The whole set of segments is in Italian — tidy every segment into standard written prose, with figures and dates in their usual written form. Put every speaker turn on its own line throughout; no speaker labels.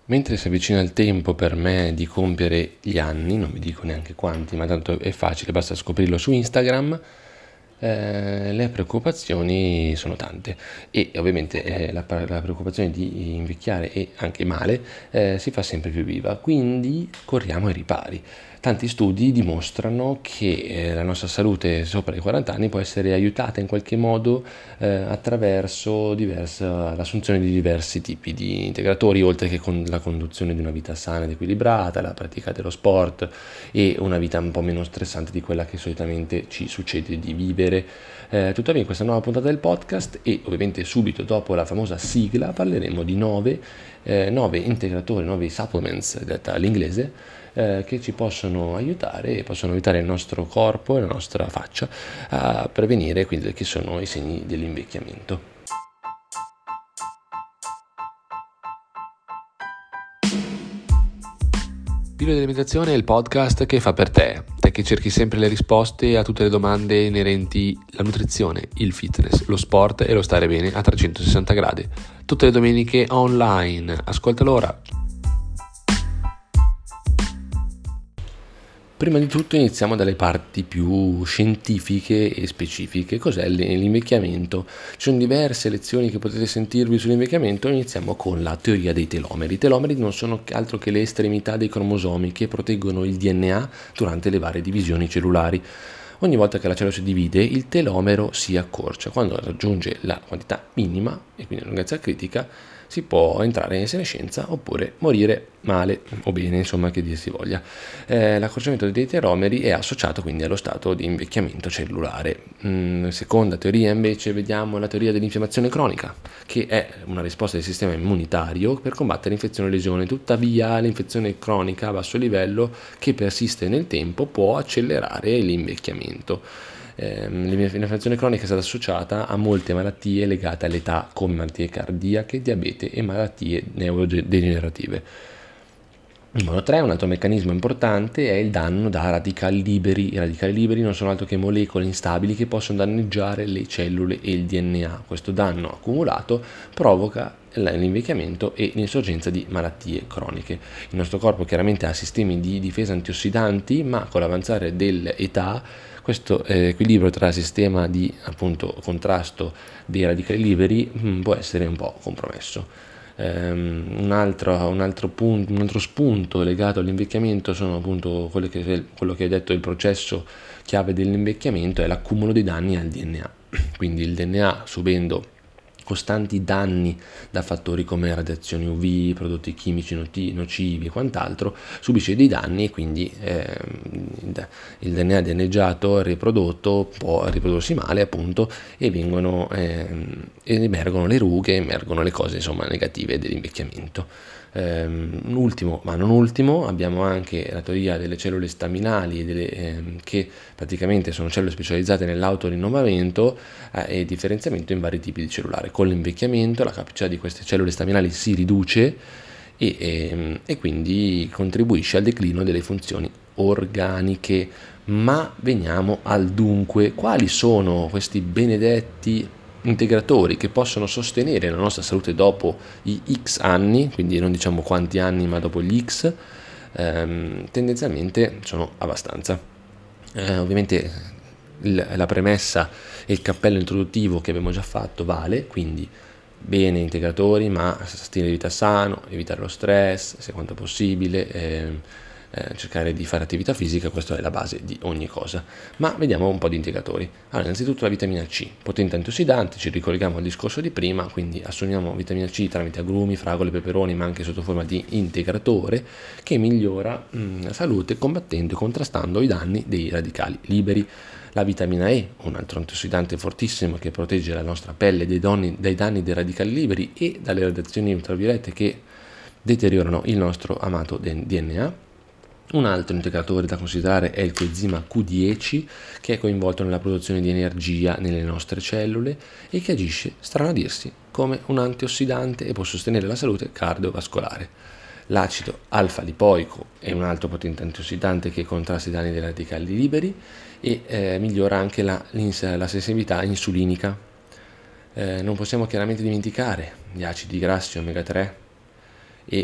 Mentre si avvicina il tempo per me di compiere gli anni, non vi dico neanche quanti, ma tanto è facile, basta scoprirlo su Instagram, le preoccupazioni sono tante e ovviamente la preoccupazione di invecchiare e anche male si fa sempre più viva, quindi corriamo ai ripari. Tanti studi dimostrano che la nostra salute sopra i 40 anni può essere aiutata in qualche modo attraverso l'assunzione di diversi tipi di integratori, oltre che con la conduzione di una vita sana ed equilibrata, la pratica dello sport e una vita un po' meno stressante di quella che solitamente ci succede di vivere. Tuttavia in questa nuova puntata del podcast e ovviamente subito dopo la famosa sigla parleremo di 9 integratori, 9 supplements, detta all'inglese, che ci possono aiutare e possono aiutare il nostro corpo e la nostra faccia a prevenire quelli che sono i segni dell'invecchiamento. Pillole di Alimentazione è il podcast che fa per te che cerchi sempre le risposte a tutte le domande inerenti alla nutrizione, il fitness, lo sport e lo stare bene a 360 gradi. Tutte le domeniche online. Ascoltalo ora. Prima di tutto iniziamo dalle parti più scientifiche e specifiche. Cos'è l'invecchiamento? Ci sono diverse lezioni che potete sentirvi sull'invecchiamento. Iniziamo con la teoria dei telomeri. I telomeri non sono altro che le estremità dei cromosomi che proteggono il DNA durante le varie divisioni cellulari. Ogni volta che la cellula si divide, il telomero si accorcia. Quando raggiunge la quantità minima, e quindi la lunghezza critica, si può entrare in senescenza oppure morire male o bene, insomma, che dir si voglia. L'accorciamento dei telomeri è associato quindi allo stato di invecchiamento cellulare. Seconda teoria invece vediamo la teoria dell'infiammazione cronica, che è una risposta del sistema immunitario per combattere infezione e lesione. Tuttavia l'infezione cronica a basso livello che persiste nel tempo può accelerare l'invecchiamento. L'infezione cronica è stata associata a molte malattie legate all'età, come malattie cardiache, diabete e malattie neurodegenerative. Numero 3, un altro meccanismo importante è il danno da radicali liberi. I radicali liberi non sono altro che molecole instabili che possono danneggiare le cellule e il DNA. Questo danno accumulato provoca l'invecchiamento e l'insorgenza di malattie croniche. Il nostro corpo chiaramente ha sistemi di difesa antiossidanti, ma con l'avanzare dell'età questo equilibrio tra il sistema di appunto contrasto dei radicali liberi può essere un po' compromesso. Un altro spunto legato all'invecchiamento sono appunto quello che hai detto, il processo chiave dell'invecchiamento è l'accumulo dei danni al DNA. Quindi il DNA, subendo costanti danni da fattori come radiazioni UV, prodotti chimici nocivi e quant'altro, subisce dei danni e quindi il DNA danneggiato riprodotto può riprodursi male appunto e emergono le rughe, emergono le cose insomma negative dell'invecchiamento. Ultimo ma non ultimo abbiamo anche la teoria delle cellule staminali che praticamente sono cellule specializzate nell'autorinnovamento e differenziamento in vari tipi di cellulare. Con l'invecchiamento la capacità di queste cellule staminali si riduce e quindi contribuisce al declino delle funzioni organiche. Ma veniamo al dunque: quali sono questi benedetti integratori che possono sostenere la nostra salute dopo i X anni, quindi non diciamo quanti anni ma dopo gli X? Tendenzialmente sono abbastanza. Ovviamente la premessa e il cappello introduttivo che abbiamo già fatto vale, quindi bene integratori, ma stile di vita sano, evitare lo stress se quanto possibile, cercare di fare attività fisica, questa è la base di ogni cosa. Ma vediamo un po' di integratori. Allora, innanzitutto la vitamina C, potente antiossidante, ci ricolleghiamo al discorso di prima, quindi assumiamo vitamina C tramite agrumi, fragole, peperoni, ma anche sotto forma di integratore che migliora la salute combattendo e contrastando i danni dei radicali liberi. La vitamina E, un altro antiossidante fortissimo che protegge la nostra pelle dai danni dei radicali liberi e dalle radiazioni ultraviolette che deteriorano il nostro amato DNA. Un altro integratore da considerare è il coenzima Q10, che è coinvolto nella produzione di energia nelle nostre cellule e che agisce, strano a dirsi, come un antiossidante e può sostenere la salute cardiovascolare. L'acido alfa-lipoico è un altro potente antiossidante che contrasta i danni dei radicali liberi e migliora anche la sensibilità insulinica. Non possiamo chiaramente dimenticare gli acidi grassi omega 3 e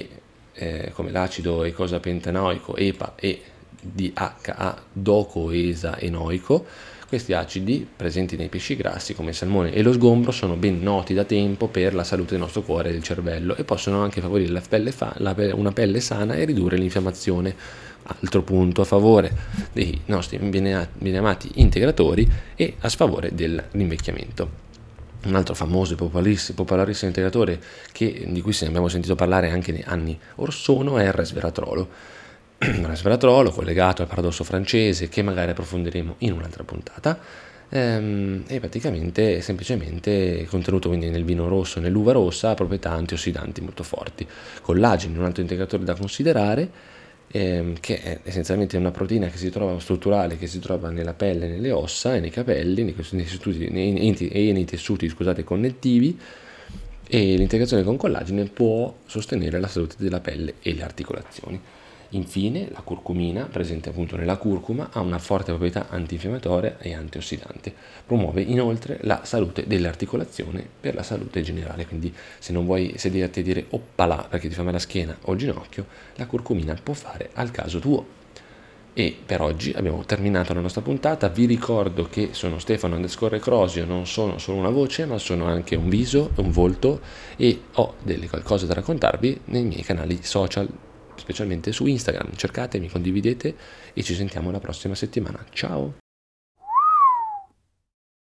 come l'acido eicosapentanoico, EPA, e DHA docoesaenoico. Questi acidi presenti nei pesci grassi come il salmone e lo sgombro sono ben noti da tempo per la salute del nostro cuore e del cervello e possono anche favorire una pelle sana e ridurre l'infiammazione. Altro punto a favore dei nostri bene amati integratori e a sfavore dell'invecchiamento. Un altro famoso e popolarissimo integratore di cui abbiamo sentito parlare anche nei anni or sono è il resveratrolo. Il resveratrolo collegato al paradosso francese, che magari approfondiremo in un'altra puntata, è praticamente semplicemente contenuto quindi nel vino rosso e nell'uva rossa, ha proprietà antiossidanti molto forti. Collagene, un altro integratore da considerare, che è essenzialmente una proteina strutturale che si trova nella pelle, nelle ossa e nei capelli, nei tessuti connettivi, e l'integrazione con collagene può sostenere la salute della pelle e le articolazioni. Infine, la curcumina, presente appunto nella curcuma, ha una forte proprietà antinfiammatoria e antiossidante. Promuove inoltre la salute delle articolazioni per la salute generale, quindi se non vuoi sederti e dire oppala perché ti fa male la schiena o il ginocchio, la curcumina può fare al caso tuo. E per oggi abbiamo terminato la nostra puntata. Vi ricordo che sono Stefano_Crosio, non sono solo una voce, ma sono anche un viso, un volto, e ho delle qualcosa da raccontarvi nei miei canali social, specialmente su Instagram. Cercatemi, condividete e ci sentiamo la prossima settimana. Ciao!